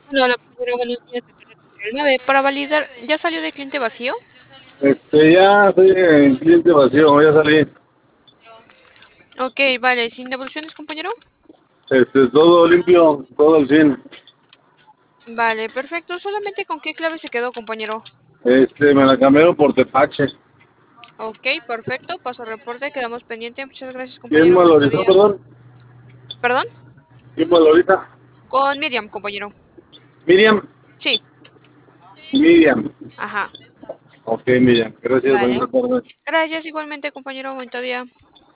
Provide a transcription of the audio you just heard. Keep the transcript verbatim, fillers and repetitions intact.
Hola, compañero, buenos días. El nueve, para validar, ¿ya salió de cliente vacío? Este, ya estoy en cliente vacío, ya salí. Ok, vale, sin devoluciones, compañero. Este, todo limpio, todo al cien. Vale, perfecto. ¿Solamente con qué clave se quedó, compañero? Este, me la cambiaron por Tepache. Ok, perfecto. Paso reporte, quedamos pendiente. Muchas gracias, ¿Quién compañero. Bonito valorizó, día. perdón? ¿Perdón? ¿Quién valoriza? Con Miriam, compañero. Miriam. Sí, Miriam. ajá. Ok, Miriam. Gracias, Vale. buenas tardes. Gracias igualmente, compañero. Bonito día.